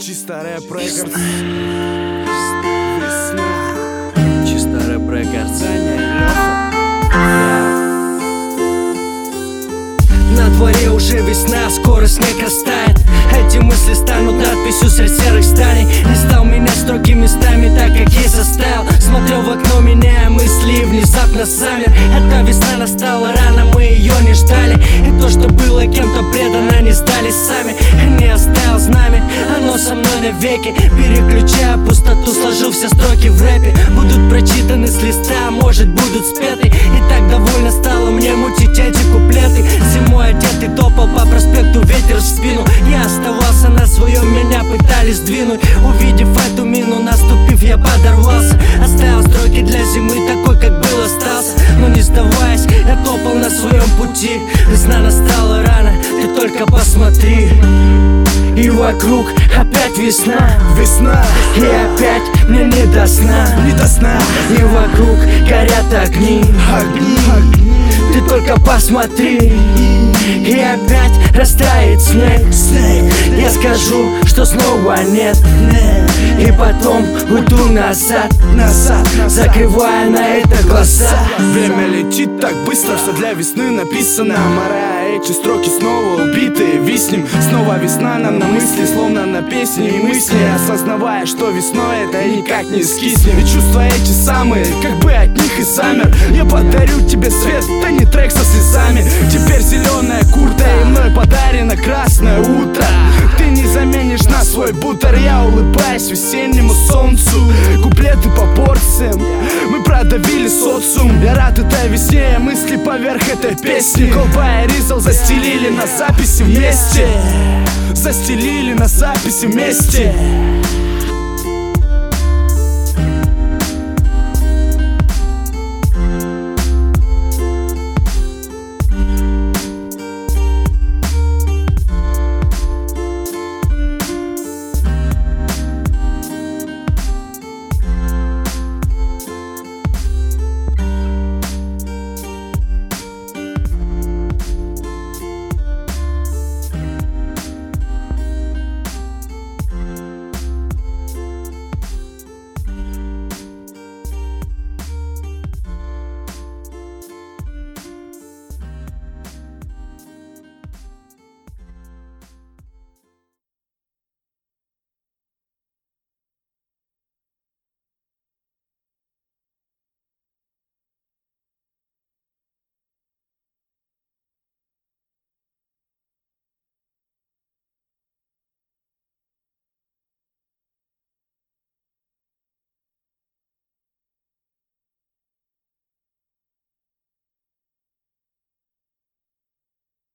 Чисто рэп рекордс. Чисто рэп рекордс. На дворе уже весна, скоро снег растает. Эти мысли станут надписью среди серых зданий. Не стал меня строгими местами, так как ей заставил. Смотрел в окно, меняя мысли, и внезапно замер. Эта весна настала рано, мы ее не ждали. И то, что было кем-то предано, не сдались сами. Не оставил знамя, оно со мной навеки. Переключая пустоту, сложил все строки в рэпе. Будут прочитаны с листа, может будут спеты. И так довольно стало мне мутить эти куплеты. Зимой одетый топал по проспекту, ветер в спину. Я оставался на своем, меня пытались сдвинуть. Увидев эту мину, наступив, я подорвался. Оставил строки для зимы, такой, как был, остался. Но не сдаваясь, я топал на своем пути. Весна настала рано, ты только посмотри. И вокруг опять весна. Весна. И опять мне не до сна. Не до сна. И вокруг горят огни. Огни. Ты только посмотри. И опять растает снег. Я скажу, что снова нет. И потом уйду назад, закрывая на это глаза. Время летит так быстро, все для весны написано. Морая эти строки снова убитые. Виснем, снова весна нам на мысли, словно на песни и мысли. Осознавая, что весной это никак не скиснет. Ведь чувства эти самые, как бы от них и замер. Я подарю тебе свет, да не трек со слезами. Теперь зеленая куртка, и мной подарено красное утро. Ты не заменишь на свой бутер. Я улыбаюсь весеннему солнцу. Куплеты по порциям, мы продавили социум. Я рад этой весне, мысли поверх этой песни. Колба и Ризал застелили на записи вместе. Застелили на записи вместе.